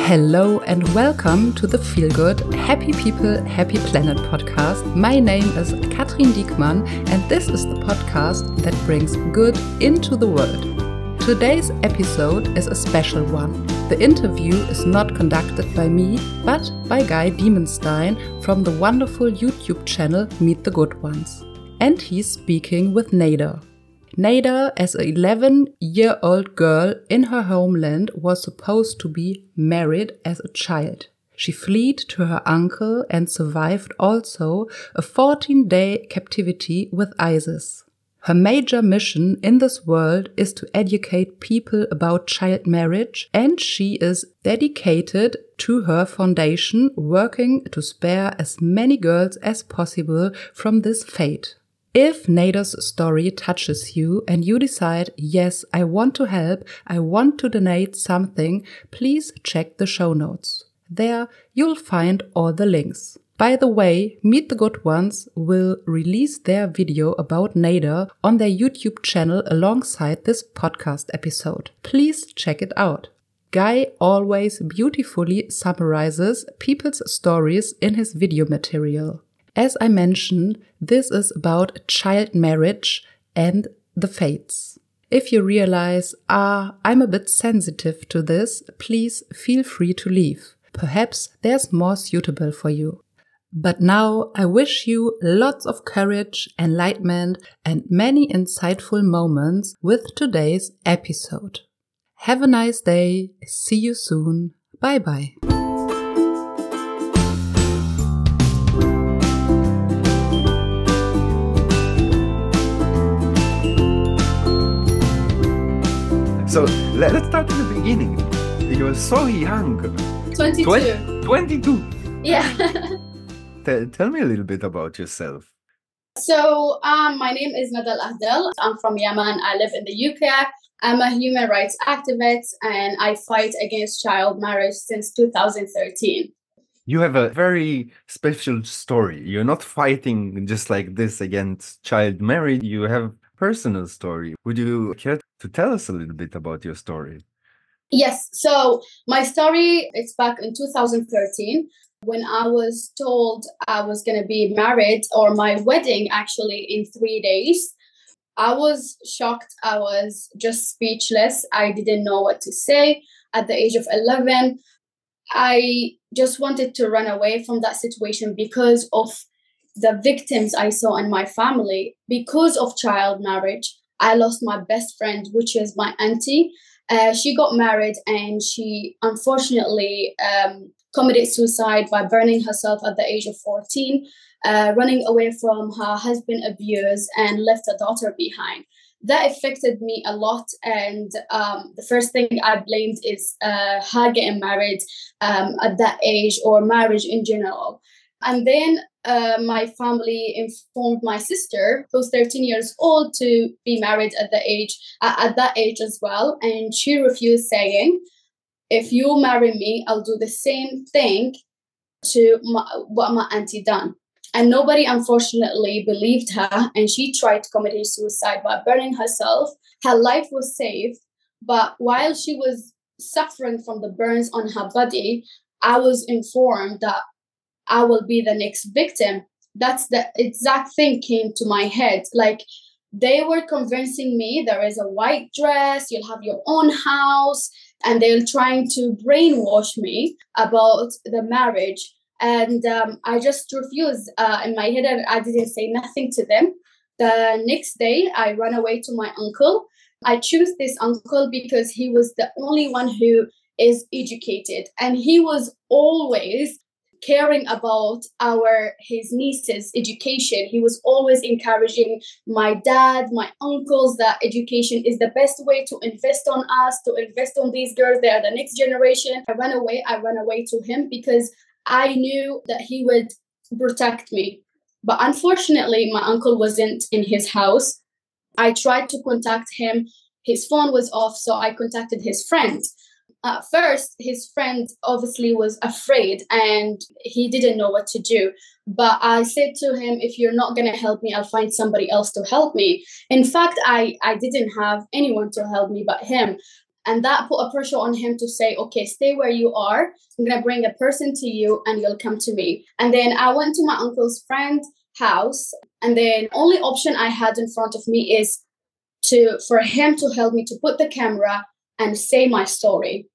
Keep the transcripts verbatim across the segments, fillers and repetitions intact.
Hello and welcome to the Feel Good, Happy People, Happy Planet podcast. My name is Katrin Diekmann and this is the podcast that brings good into the world. Today's episode is a special one. The interview is not conducted by me, but by Guy Diemenstein from the wonderful YouTube channel Meet the Good Ones. And he's speaking with Nada. Nada, as an eleven-year-old girl in her homeland, was supposed to be married as a child. She fled to her uncle and survived also a fourteen-day captivity with ISIS. Her major mission in this world is to educate people about child marriage, and she is dedicated to her foundation, working to spare as many girls as possible from this fate. If Nada's story touches you and you decide, yes, I want to help, I want to donate something, please check the show notes. There you'll find all the links. By the way, Meet the Good Ones will release their video about Nada on their YouTube channel alongside this podcast episode. Please check it out. Guy always beautifully summarizes people's stories in his video material. As I mentioned, this is about child marriage and the fates. If you realize, ah, I'm a bit sensitive to this, please feel free to leave. Perhaps there's more suitable for you. But now I wish you lots of courage, enlightenment, and many insightful moments with today's episode. Have a nice day. See you soon. Bye bye. So let, let's start from the beginning. You were so young. twenty-two. twenty, twenty-two. Yeah. tell, tell me a little bit about yourself. So um, my name is Nada Al-Ahdal. I'm from Yemen. I live in the U K. I'm a human rights activist and I fight against child marriage since two thousand thirteen. You have a very special story. You're not fighting just like this against child marriage. You have personal story. Would you care to tell us a little bit about your story? Yes. So my story, it's back in two thousand thirteen when I was told I was going to be married, or my wedding actually, in three days. I was shocked. I was just speechless. I didn't know what to say. At the age of eleven, I just wanted to run away from that situation because of the victims I saw in my family. Because of child marriage, I lost my best friend, which is my auntie. Uh, she got married and she unfortunately um, committed suicide by burning herself at the age of fourteen, uh, running away from her husband abuse and left a daughter behind. That affected me a lot. And um, the first thing I blamed is uh, her getting married um, at that age, or marriage in general. And then uh, my family informed my sister, who's thirteen years old, to be married at the age uh, at that age as well. And she refused, saying, if you marry me, I'll do the same thing to my, what my auntie done. And nobody, unfortunately, believed her. And she tried to commit suicide by burning herself. Her life was saved. But while she was suffering from the burns on her body, I was informed that I will be the next victim. That's the exact thing came to my head. Like, they were convincing me there is a white dress, you'll have your own house, and they're trying to brainwash me about the marriage. And um, I just refused. Uh, in my head, I didn't say nothing to them. The next day, I ran away to my uncle. I chose this uncle because he was the only one who is educated. And he was always caring about our his niece's education. He was always encouraging my dad, my uncles, that education is the best way to invest on us, to invest on these girls. They are the next generation. I ran away. I ran away to him because I knew that he would protect me. But unfortunately, my uncle wasn't in his house. I tried to contact him. His phone was off, so I contacted his friend. At first, his friend obviously was afraid and he didn't know what to do. But I said to him, if you're not going to help me, I'll find somebody else to help me. In fact, I, I didn't have anyone to help me but him. And that put a pressure on him to say, okay, stay where you are. I'm going to bring a person to you and you'll come to me. And then I went to my uncle's friend's house. And then only option I had in front of me is to for him to help me to put the camera and say my story.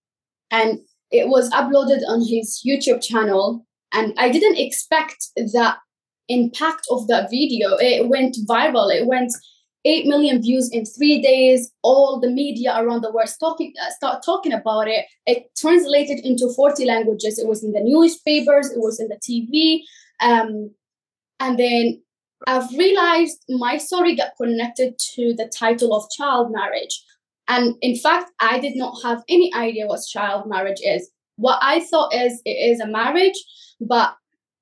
And it was uploaded on his YouTube channel. And I didn't expect that impact of that video. It went viral. It went eight million views in three days. All the media around the world talking, uh, start talking about it. It translated into forty languages. It was in the newspapers. It was in the T V. Um, and then I've realized my story got connected to the title of child marriage. And in fact, I did not have any idea what child marriage is. What I thought is it is a marriage, but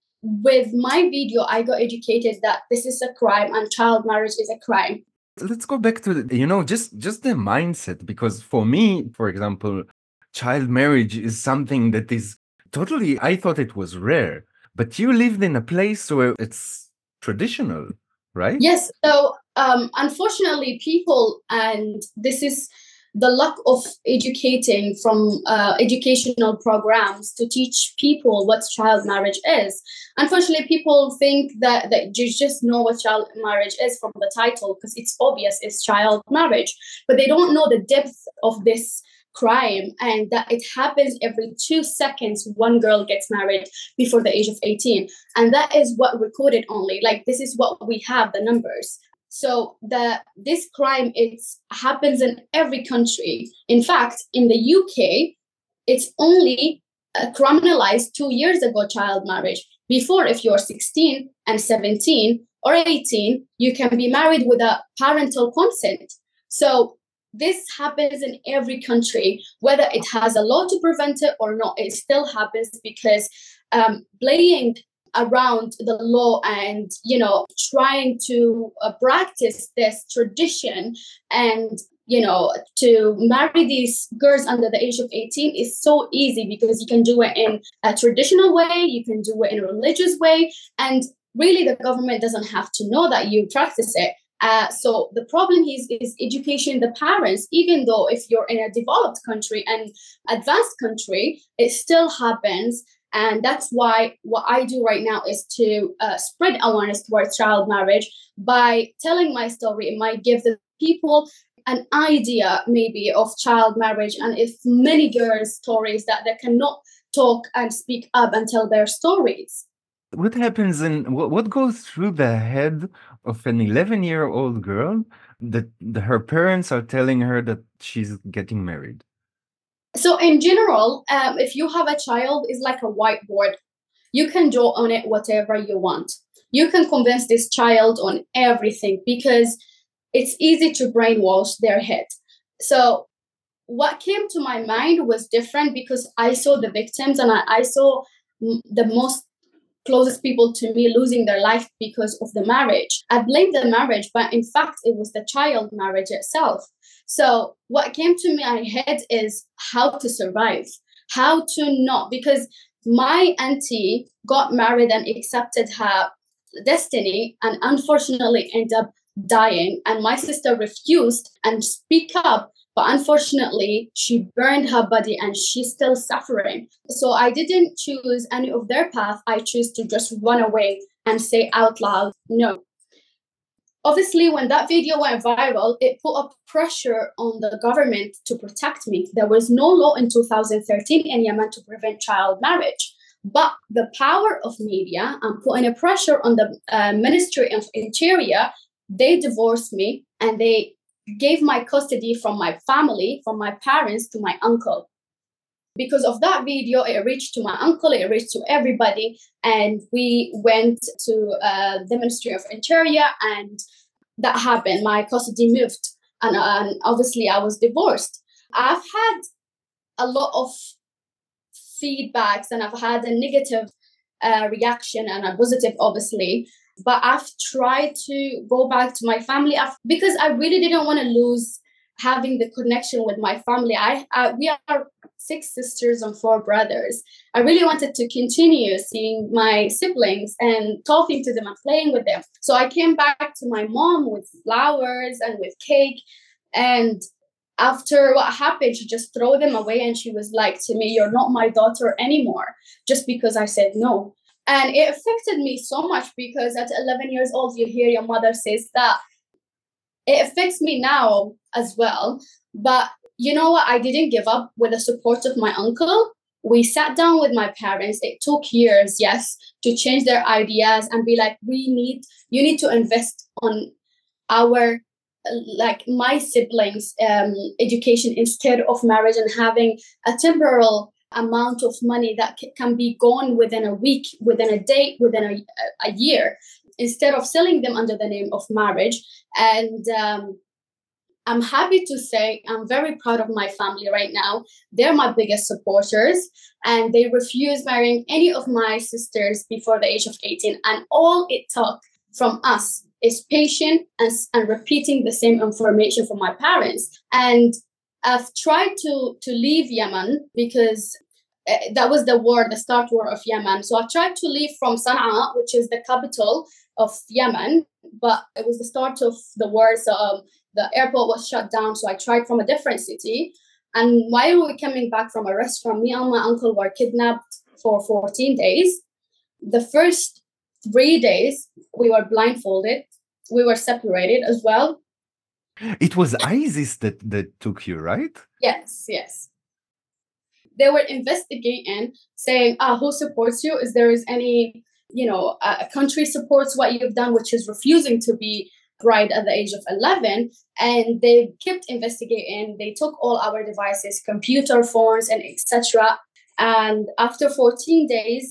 with my video, I got educated that this is a crime and child marriage is a crime. Let's go back to the, you know, just just the mindset, because for me, for example, child marriage is something that is totally, I thought it was rare, but you lived in a place where it's traditional, right? Yes. So um, unfortunately, people, and this is the lack of educating from uh, educational programs to teach people what child marriage is. Unfortunately, people think that, that you just know what child marriage is from the title because it's obvious it's child marriage, but they don't know the depth of this crime and that it happens every two seconds. One girl gets married before the age of eighteen. And that is what recorded only. Like, this is what we have, the numbers. So the this crime, it happens in every country. In fact, in the U K, it's only uh, criminalized two years ago, child marriage. Before, if you're sixteen and seventeen or eighteen, you can be married with a parental consent. So this happens in every country, whether it has a law to prevent it or not. It still happens because um, playing around the law and, you know, trying to uh, practice this tradition and, you know, to marry these girls under the age of eighteen is so easy because you can do it in a traditional way, you can do it in a religious way, and really the government doesn't have to know that you practice it. Uh, so the problem is, is education the parents, even though if you're in a developed country and advanced country, it still happens. And that's why what I do right now is to uh, spread awareness towards child marriage by telling my story. It might give the people an idea maybe of child marriage, and if many girls' stories that they cannot talk and speak up and tell their stories. What happens in what, what goes through the head of an eleven year old girl that the, her parents are telling her that she's getting married? So in general, um, if you have a child, it's like a whiteboard. You can draw on it whatever you want. You can convince this child on everything because it's easy to brainwash their head. So what came to my mind was different because I saw the victims and I, I saw the most closest people to me losing their life because of the marriage. I blamed the marriage, but in fact, it was the child marriage itself. So what came to my head is how to survive, how to not, because my auntie got married and accepted her destiny and unfortunately ended up dying. And my sister refused and speak up. But unfortunately, she burned her body and she's still suffering. So I didn't choose any of their path. I chose to just run away and say out loud, no. Obviously, when that video went viral, it put up pressure on the government to protect me. There was no law in two thousand thirteen in Yemen to prevent child marriage. But the power of media and putting a pressure on the uh, Ministry of Interior, they divorced me and they gave my custody from my family, from my parents to my uncle. Because of that video, it reached to my uncle, it reached to everybody. And we went to uh, the Ministry of Interior and that happened. My custody moved and, uh, and obviously I was divorced. I've had a lot of feedbacks and I've had a negative uh, reaction and a positive, obviously. But I've tried to go back to my family I've, because I really didn't want to lose having the connection with my family. I, I we are six sisters and four brothers. I really wanted to continue seeing my siblings and talking to them and playing with them. So I came back to my mom with flowers and with cake. And after what happened, she just threw them away and she was like to me, you're not my daughter anymore, just because I said no. And it affected me so much because at eleven years old, you hear your mother says that. It affects me now as well. But you know what? I didn't give up with the support of my uncle. We sat down with my parents. It took years, yes, to change their ideas and be like, we need, you need to invest on our, like my siblings' um, education instead of marriage and having a temporal amount of money that c- can be gone within a week, within a day, within a, a year, instead of selling them under the name of marriage. And um, I'm happy to say I'm very proud of my family right now. They're my biggest supporters, and they refuse marrying any of my sisters before the age of eighteen. And all it took from us is patience and, and repeating the same information from my parents. And I've tried to, to leave Yemen because uh, that was the war, the start war of Yemen. So I tried to leave from Sana'a, which is the capital of Yemen, but it was the start of the war. So um, the airport was shut down. So I tried from a different city. And while we were coming back from a restaurant, me and my uncle were kidnapped for fourteen days. The first three days, we were blindfolded. We were separated as well. It was ISIS that, that took you, right? Yes, yes. They were investigating, saying, ah, who supports you? Is there is any, you know, a, a country supports what you've done, which is refusing to be bride at the age of eleven. And they kept investigating. They took all our devices, computer phones, and et cetera. And after fourteen days,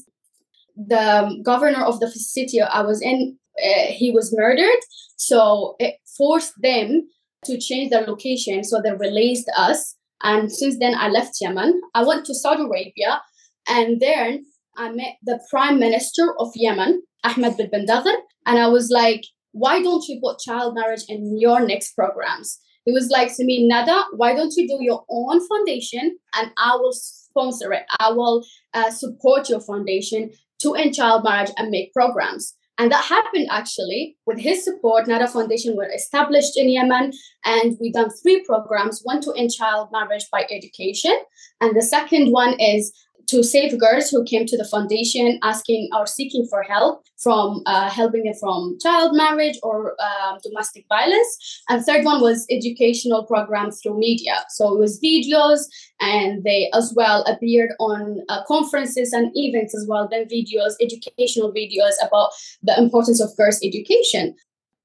the governor of the city I was in, uh, he was murdered. So it forced them to change their location. So they released us. And since then, I left Yemen. I went to Saudi Arabia. And then I met the prime minister of Yemen, Ahmed bin Bandaghr. And I was like, why don't you put child marriage in your next programs? He was like to me, Nada, why don't you do your own foundation and I will sponsor it. I will uh, support your foundation to end child marriage and make programs. And that happened actually with his support. Nada Foundation were established in Yemen, and we done three programs. One to end child marriage by education, and the second one is to save girls who came to the foundation asking or seeking for help from uh, helping them from child marriage or uh, domestic violence. And third one was educational programs through media. So it was videos, and they as well appeared on uh, conferences and events as well, then videos, educational videos about the importance of girls' education.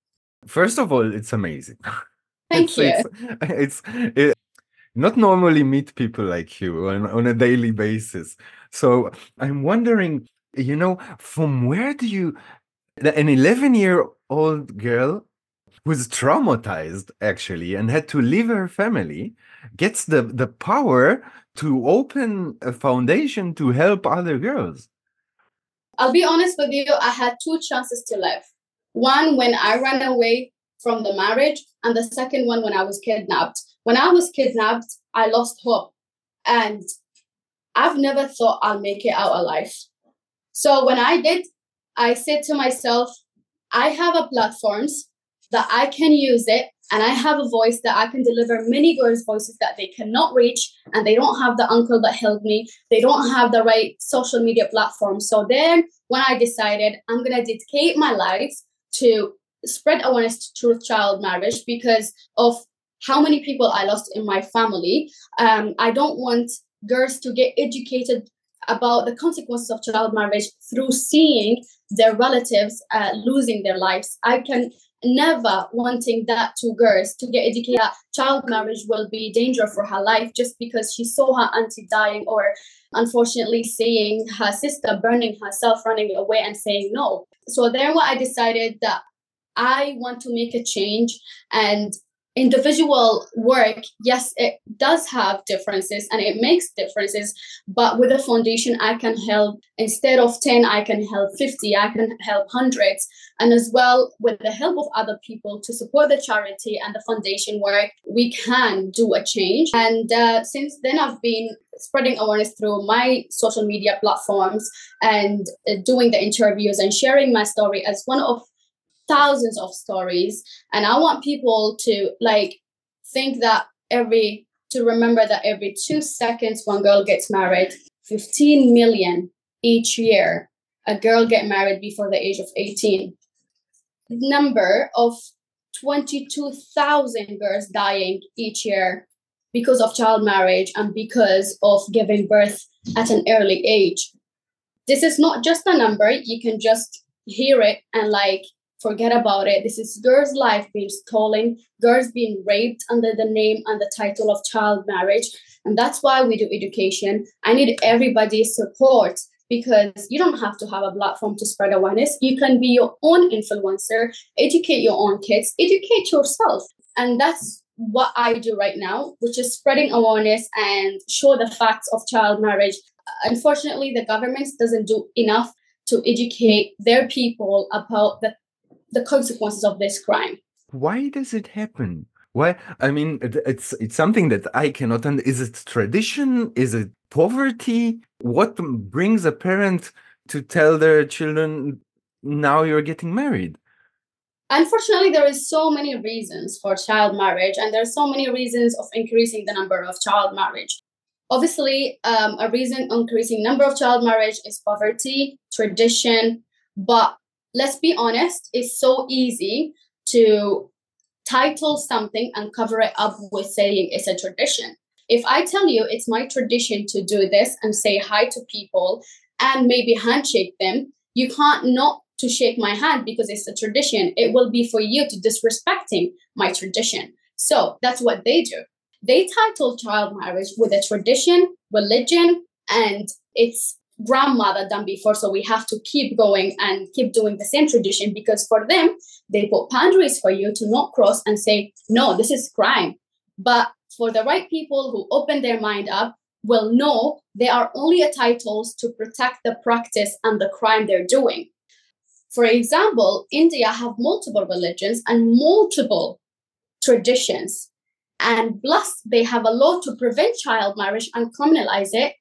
First of all, it's amazing. Thank it's, you. It's, it's it, not normally meet people like you on, on a daily basis. So I'm wondering, you know, from where do you, an eleven-year-old girl who's traumatized actually and had to leave her family, gets the, the power to open a foundation to help other girls? I'll be honest with you, I had two chances to live. One, when I ran away from the marriage, and the second one when I was kidnapped. When I was kidnapped, I lost hope. And I've never thought I'll make it out alive. So when I did, I said to myself, I have a platforms that I can use it, and I have a voice that I can deliver many girls' voices that they cannot reach, and they don't have the uncle that helped me. They don't have the right social media platform. So then when I decided I'm going to dedicate my life to spread awareness to child marriage because of how many people I lost in my family. Um, I don't want girls to get educated about the consequences of child marriage through seeing their relatives uh, losing their lives. I can never wanting that to girls to get educated that child marriage will be dangerous for her life just because she saw her auntie dying, or unfortunately seeing her sister burning herself, running away and saying no. So then what I decided that I want to make a change, and individual work, yes, it does have differences and it makes differences, but with a foundation, I can help, instead of ten, I can help fifty, I can help hundreds. And as well, with the help of other people to support the charity and the foundation work, we can do a change. And uh, since then, I've been spreading awareness through my social media platforms and uh, doing the interviews and sharing my story as one of thousands of stories. And I want people to like think that every to remember that every two seconds one girl gets married, fifteen million each year a girl get married before the age of eighteen. Number of twenty-two thousand girls dying each year because of child marriage and because of giving birth at an early age. This is not just a number. You can just hear it and like forget about it. This is girls' life being stolen, girls being raped under the name and the title of child marriage. And that's why we do education. I need everybody's support because you don't have to have a platform to spread awareness. You can be your own influencer, educate your own kids, educate yourself. And that's what I do right now, which is spreading awareness and show the facts of child marriage. Unfortunately, the government doesn't do enough to educate their people about the, the consequences of this crime. Why does it happen? Why? I mean, it, it's it's something that I cannot understand. Is it tradition? Is it poverty? What brings a parent to tell their children, now you're getting married? Unfortunately, there is so many reasons for child marriage, and there are so many reasons of increasing the number of child marriage. Obviously, um, a reason increasing number of child marriage is poverty, tradition, but let's be honest, it's so easy to title something and cover it up with saying it's a tradition. If I tell you it's my tradition to do this and say hi to people and maybe handshake them, you can't not to shake my hand because it's a tradition. It will be for you to disrespecting my tradition. So that's what they do. They title child marriage with a tradition, religion, and it's grandmother done before. So we have to keep going and keep doing the same tradition because for them, they put boundaries for you to not cross and say, no, this is crime. But for the right people who open their mind up will know they are only a titles to protect the practice and the crime they're doing. For example, India have multiple religions and multiple traditions. And plus, they have a law to prevent child marriage and criminalize it,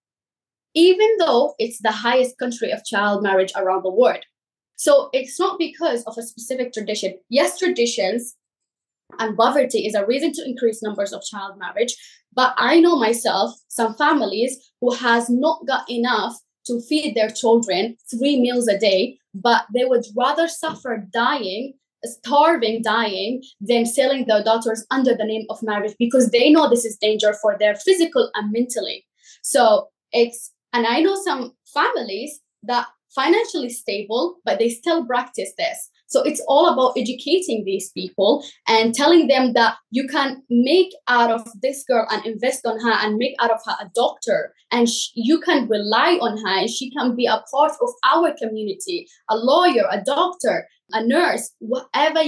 even though it's the highest country of child marriage around the world. So it's not because of a specific tradition. Yes, traditions and poverty is a reason to increase numbers of child marriage. But I know myself, some families who has not got enough to feed their children three meals a day, but they would rather suffer dying, starving, dying, than selling their daughters under the name of marriage because they know this is danger for their physical and mentally. So it's, and I know some families that financially stable, but they still practice this. So it's all about educating these people and telling them that you can make out of this girl and invest on her and make out of her a doctor. And sh- you can rely on her and she can be a part of our community, a lawyer, a doctor, a nurse, whatever.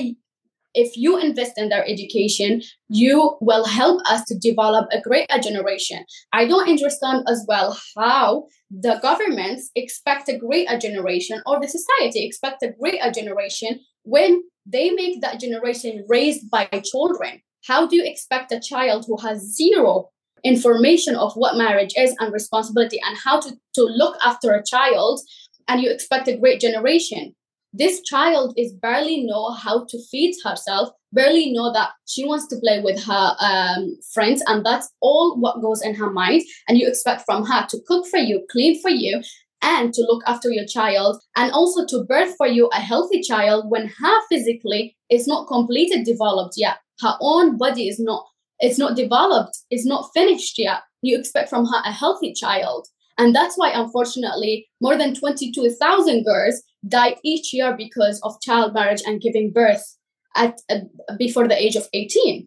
If you invest in their education, you will help us to develop a greater generation. I don't understand as well how the governments expect a greater generation or the society expect a greater generation when they make that generation raised by children. How do you expect a child who has zero information of what marriage is and responsibility and how to, to look after a child, and you expect a great generation? This child is barely know how to feed herself, barely know that she wants to play with her um, friends, and that's all what goes in her mind. And you expect from her to cook for you, clean for you, and to look after your child, and also to birth for you a healthy child when her physically is not completely developed yet. Her own body is not, it's not developed, it's not finished yet. You expect from her a healthy child. And that's why, unfortunately, more than twenty-two thousand girls die each year because of child marriage and giving birth at uh, before the age of eighteen.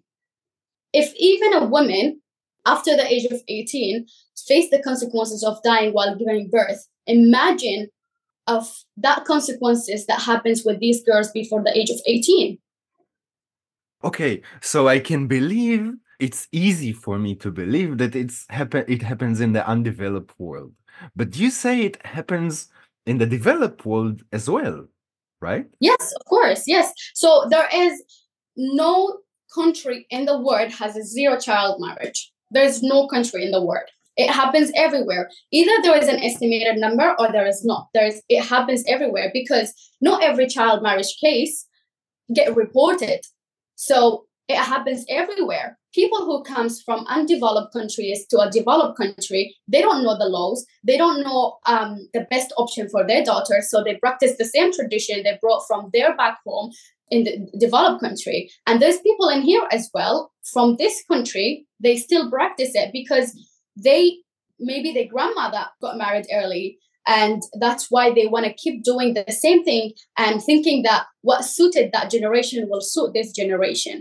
If even a woman after the age of eighteen face the consequences of dying while giving birth, imagine of that consequences that happens with these girls before the age of eighteen. Okay, so I can believe, it's easy for me to believe that it's happen. It happens in the undeveloped world, but you say it happens in the developed world as well, right? Yes, of course. Yes. So there is no country in the world has a zero child marriage. There's no country in the world. It happens everywhere. Either there is an estimated number or there is not. There is. It happens everywhere because not every child marriage case get reported. So it happens everywhere. people who comes from undeveloped countries to a developed country, they don't know the laws. They don't know um, the best option for their daughter. So they practice the same tradition they brought from their back home in the developed country. And there's people in here as well from this country, they still practice it because they, maybe their grandmother got married early. And that's why they want to keep doing the same thing and thinking that what suited that generation will suit this generation.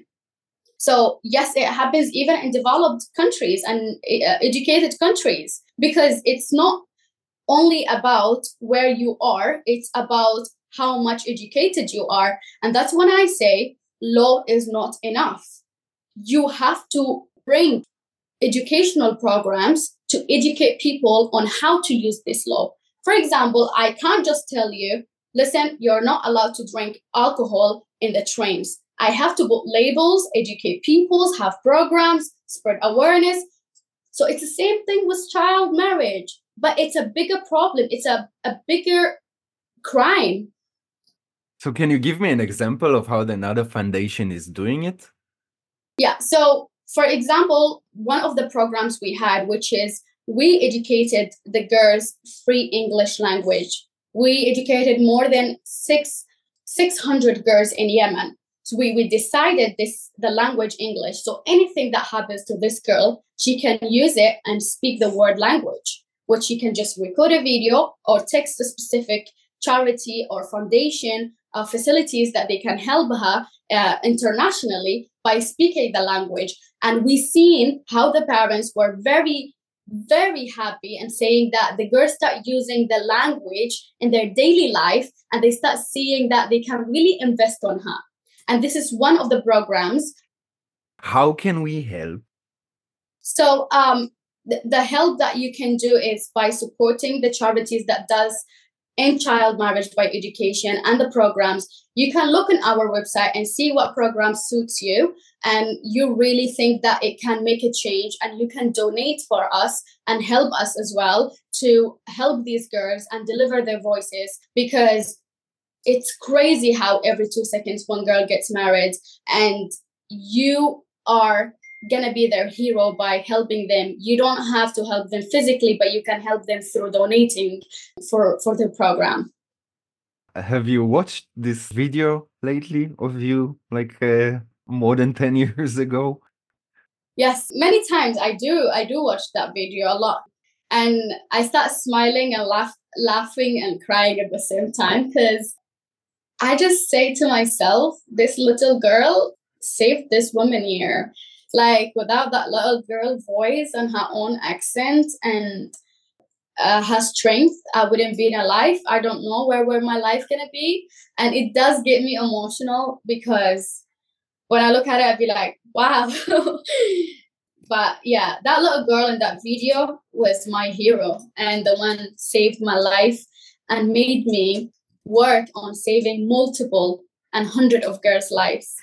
So yes, it happens even in developed countries and uh, educated countries, because it's not only about where you are, it's about how much educated you are. And that's when I say law is not enough. You have to bring educational programs to educate people on how to use this law. For example, I can't just tell you, listen, you're not allowed to drink alcohol in the trains. I have to put labels, educate people, have programs, spread awareness. So it's the same thing with child marriage, but it's a bigger problem. It's a, a bigger crime. So can you give me an example of how the Nada Foundation is doing it? Yeah. So for example, one of the programs we had, which is we educated the girls free English language. We educated more than six, six hundred girls in Yemen. So we, we decided this, the language English. So anything that happens to this girl, she can use it and speak the word language, which she can just record a video or text a specific charity or foundation uh, facilities that they can help her uh, internationally by speaking the language. And we've seen how the parents were very, very happy and saying that the girls start using the language in their daily life and they start seeing that they can really invest on her. And this is one of the programs. How can we help? So um, th- the help that you can do is by supporting the charities that does end child marriage by education and the programs. You can look on our website and see what program suits you. And you really think that it can make a change, and you can donate for us and help us as well to help these girls and deliver their voices, because it's crazy how every two seconds one girl gets married, and you are going to be their hero by helping them. You don't have to help them physically, but you can help them through donating for, for the program. Have you watched this video lately of you, like uh, more than ten years ago? Yes, many times I do. I do watch that video a lot. And I start smiling and laugh, laughing and crying at the same time, because I just say to myself, this little girl saved this woman here. Like, without that little girl voice and her own accent and uh, her strength, I wouldn't be alive. I don't know where, where my life going to be. And it does get me emotional, because when I look at it, I'd be like, wow. But yeah, that little girl in that video was my hero and the one saved my life and made me work on saving multiple and hundred of girls' lives.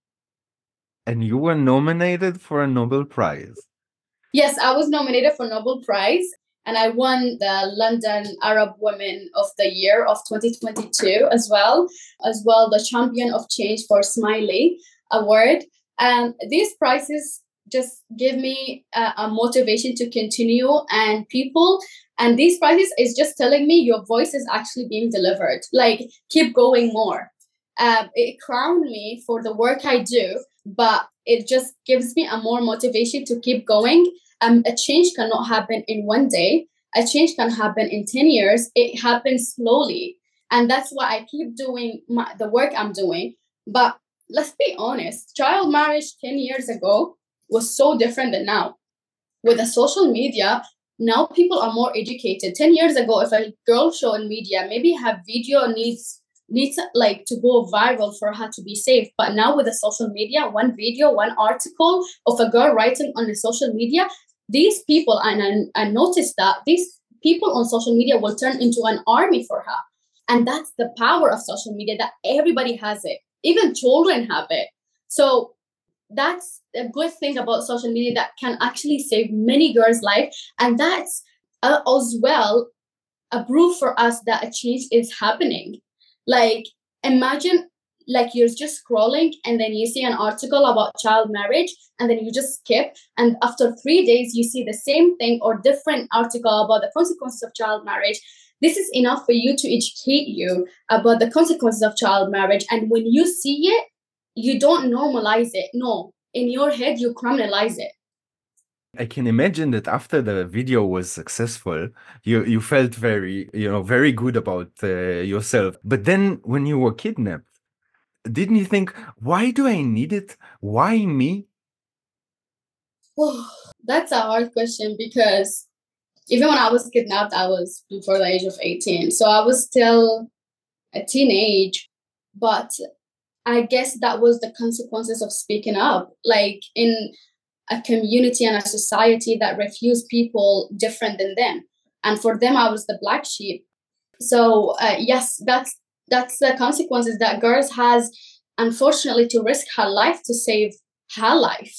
And you were nominated for a Nobel Prize. Yes, I was nominated for Nobel Prize, and I won the London Arab Women of the Year of twenty twenty-two as well, as well the Champion of Change for Smiley Award. And these prizes just give me a, a motivation to continue, and people, and these prizes is just telling me your voice is actually being delivered. Like, keep going more. Um, it crowned me for the work I do, but it just gives me a more motivation to keep going. Um, a change cannot happen in one day. A change can happen in ten years. It happens slowly. And that's why I keep doing my, the work I'm doing. But let's be honest, child marriage ten years ago was so different than now. With the social media, now people are more educated. ten years ago, if a girl show in media, maybe her video needs needs like to go viral for her to be safe. But now with the social media, one video, one article of a girl writing on the social media, these people, and I, I noticed that these people on social media will turn into an army for her. And that's the power of social media, that everybody has it. Even children have it. So that's a good thing about social media, that can actually save many girls' life. And that's uh, as well a proof for us that a change is happening. Like, imagine like you're just scrolling and then you see an article about child marriage and then you just skip. And after three days, you see the same thing or different article about the consequences of child marriage. This is enough for you to educate you about the consequences of child marriage. And when you see it, you don't normalize it. No, in your head, you criminalize it. I can imagine that after the video was successful, you you felt very, you know, very good about uh, yourself. But then when you were kidnapped, didn't you think, why do I need it? Why me? Oh, that's a hard question because even when I was kidnapped, I was before the age of eighteen. So I was still a teenage, but I guess that was the consequences of speaking up. Like in a community and a society that refused people different than them. And for them, I was the black sheep. So uh, yes, that's that's the consequences that girls has, unfortunately, to risk her life to save her life.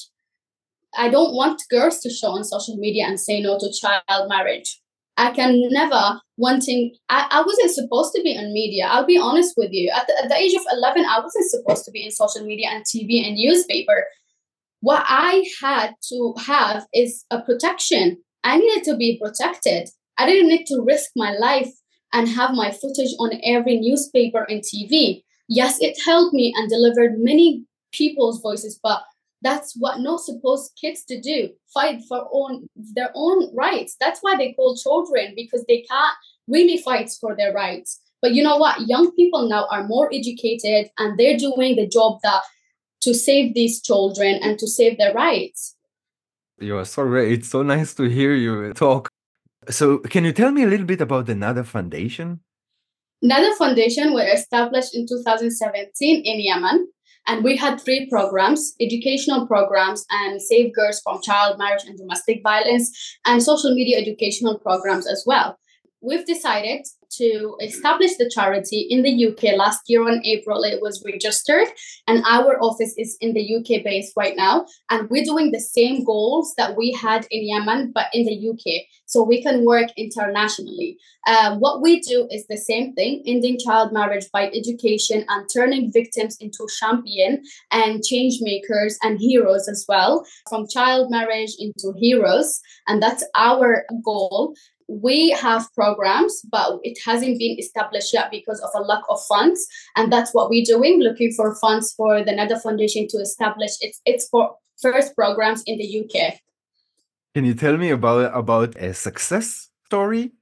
I don't want girls to show on social media and say no to child marriage. I can never wanting, I, I wasn't supposed to be on media. I'll be honest with you. At the, at the age of eleven, I wasn't supposed to be in social media and T V and newspaper. What I had to have is a protection. I needed to be protected. I didn't need to risk my life and have my footage on every newspaper and T V. Yes, it helped me and delivered many people's voices, but that's what not supposed kids to do. Fight for own their own rights. That's why they call children, because they can't really fight for their rights. But you know what? Young people now are more educated and they're doing the job that to save these children and to save their rights. You are so right. It's so nice to hear you talk. So can you tell me a little bit about the Nada Foundation? Nada Foundation was established in two thousand seventeen in Yemen. And we had three programs, educational programs and Save Girls from Child Marriage and Domestic Violence, and social media educational programs as well. We've decided to establish the charity in the U K. Last year in April, it was registered, and our office is in the U K based right now. And we're doing the same goals that we had in Yemen, but in the U K, so we can work internationally. Uh, what we do is the same thing, ending child marriage by education and turning victims into champion and change makers and heroes as well, from child marriage into heroes. And that's our goal. We have programs, but it hasn't been established yet because of a lack of funds. And that's what we're doing, looking for funds for the Nada Foundation to establish its, its for first programs in the U K. Can you tell me about, about a success story?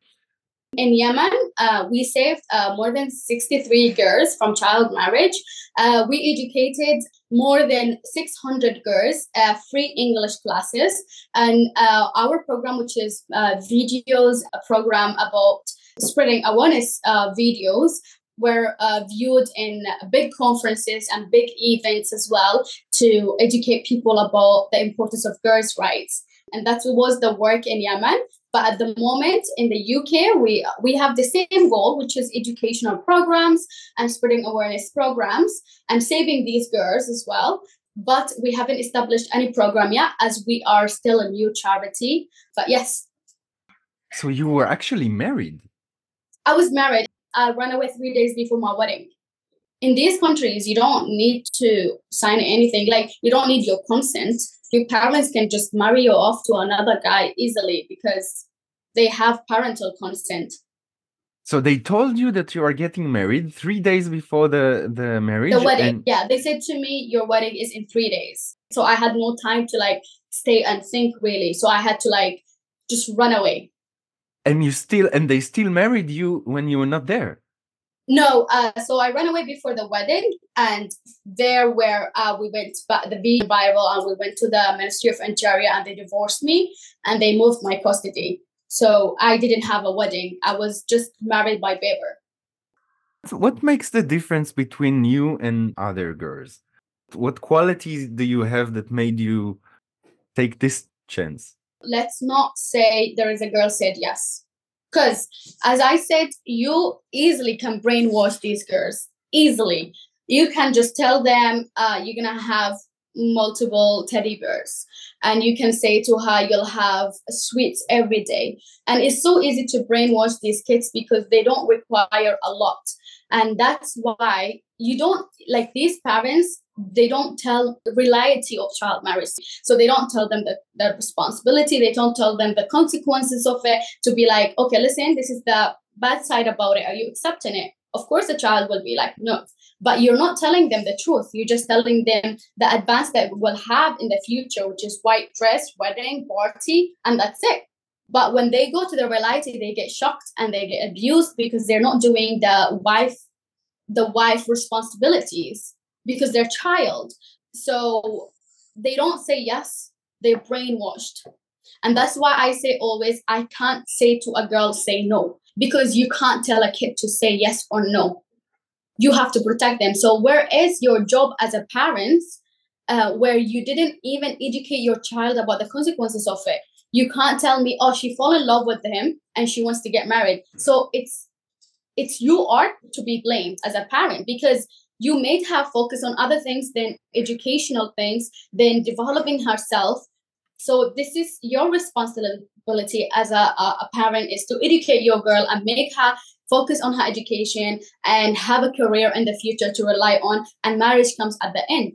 In Yemen, uh, we saved uh, more than sixty-three girls from child marriage. Uh, we educated more than six hundred girls, uh, free English classes. And uh, our program, which is uh, videos, a program about spreading awareness uh, videos, were uh, viewed in big conferences and big events as well to educate people about the importance of girls' rights. And that was the work in Yemen. But at the moment in the U K, we we have the same goal, which is educational programs and spreading awareness programs and saving these girls as well. But we haven't established any program yet, as we are still a new charity. But yes. So you were actually married? I was married. I ran away three days before my wedding. In these countries, you don't need to sign anything. Like, you don't need your consent. Your parents can just marry you off to another guy easily because they have parental consent. So they told you that you are getting married three days before the, the marriage? The wedding, and... yeah. They said to me, your wedding is in three days. So I had no time to like stay and think really. So I had to like just run away. And you still, and they still married you when you were not there? No, uh, so I ran away before the wedding, and there where uh, we went, but the video viral, and we went to the Ministry of Interior, and they divorced me, and they moved my custody. So I didn't have a wedding. I was just married by paper. What makes the difference between you and other girls? What qualities do you have that made you take this chance? Let's not say there is a girl said yes. Because, as I said, you easily can brainwash these girls. Easily. You can just tell them uh, you're going to have multiple teddy bears. And you can say to her, you'll have sweets every day. And it's so easy to brainwash these kids because they don't require a lot. And that's why you don't, like these parents, they don't tell the reality of child marriage. So they don't tell them the, the responsibility. They don't tell them the consequences of it, to be like, okay, listen, this is the bad side about it. Are you accepting it? Of course, the child will be like, no. But you're not telling them the truth. You're just telling them the advance that we'll have in the future, which is white dress, wedding, party, and that's it. But when they go to the reality, they get shocked and they get abused because they're not doing the wife, the wife responsibilities because they're child. So they don't say yes, they're brainwashed. And that's why I say always, I can't say to a girl, say no, because you can't tell a kid to say yes or no. You have to protect them. So where is your job as a parent, uh, where you didn't even educate your child about the consequences of it? You can't tell me, oh, she fell in love with him and she wants to get married. So it's it's you are to be blamed as a parent, because you made her focus on other things than educational things, than developing herself. So this is your responsibility as a, a, a parent, is to educate your girl and make her focus on her education and have a career in the future to rely on, and marriage comes at the end.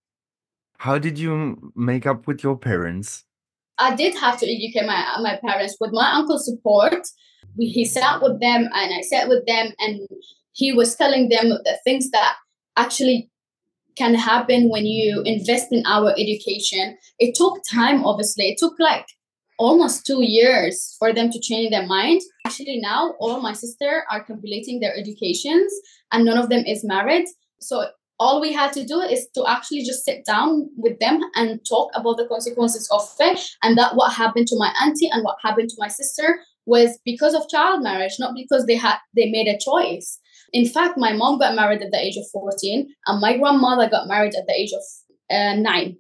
How did you make up with your parents? I did have to educate my my parents with my uncle's support. We, he sat with them and I sat with them, and he was telling them the things that actually can happen when you invest in our education. It took time, obviously. It took like almost two years for them to change their mind. Actually, now all my sisters are completing their educations and none of them is married. So all we had to do is to actually just sit down with them and talk about the consequences of it. And that what happened to my auntie and what happened to my sister was because of child marriage, not because they had they made a choice. In fact, my mom got married at the age of fourteen and my grandmother got married at the age of uh, nine.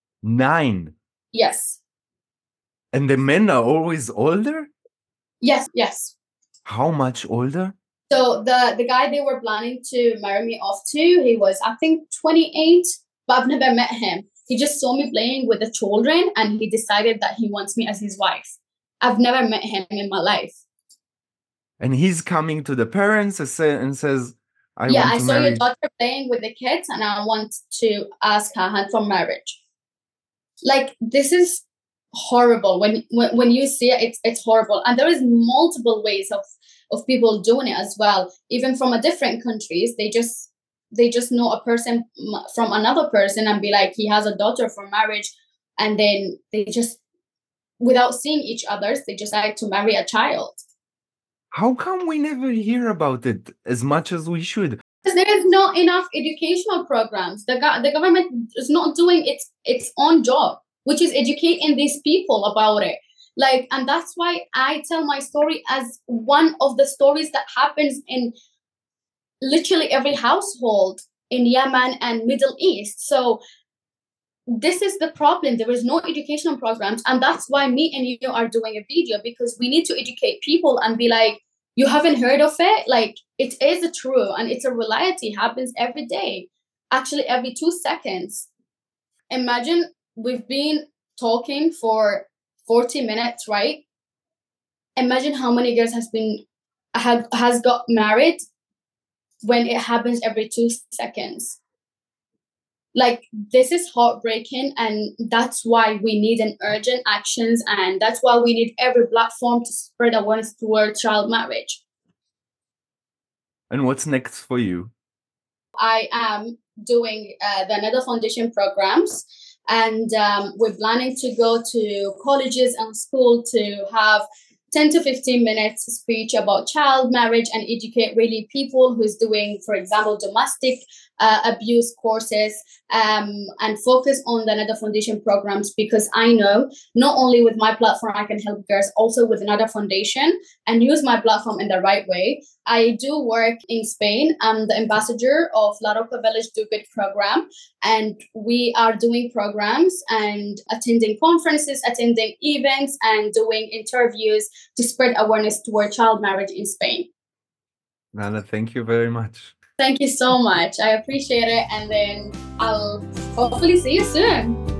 Nine? Yes. And the men are always older? Yes, yes. How much older? So the, the guy they were planning to marry me off to, he was, I think, twenty-eight, but I've never met him. He just saw me playing with the children and he decided that he wants me as his wife. I've never met him in my life. And he's coming to the parents and says, I yeah, want I to saw marry. your daughter playing with the kids and I want to ask her hand for marriage. Like, this is horrible. When, when when you see it, it's, it's horrible. And there is multiple ways of, of people doing it as well. Even from a different countries, they just they just know a person from another person and be like, he has a daughter for marriage. And then they just, without seeing each other, they decide to marry a child. How come we never hear about it as much as we should? Because there is not enough educational programs. The, go- the government is not doing its its own job, which is educating these people about it. Like, and that's why I tell my story as one of the stories that happens in literally every household in Yemen and Middle East. So this is the problem. There is no educational programs. And that's why me and you are doing a video, because we need to educate people and be like, you haven't heard of it? Like, it is a true and it's a reality. It happens every day. Actually, every two seconds. Imagine we've been talking for forty minutes, right? Imagine how many girls has been have, has got married when it happens every two seconds. Like, this is heartbreaking, and that's why we need an urgent actions, and that's why we need every platform to spread awareness toward child marriage. And what's next for you? I am doing uh, the Nada Foundation programs, and um, we're planning to go to colleges and school to have ten to fifteen minutes speech about child marriage and educate really people who's doing, for example, domestic uh, abuse courses, um, and focus on the Nada Foundation programs, because I know not only with my platform I can help girls, also with Nada Foundation, and use my platform in the right way. I do work in Spain. I'm the ambassador of La Roca Village Do Good program, and we are doing programs and attending conferences, attending events, and doing interviews to spread awareness toward child marriage in Spain. Nada, thank you very much. Thank you so much. I appreciate it. And then I'll hopefully see you soon.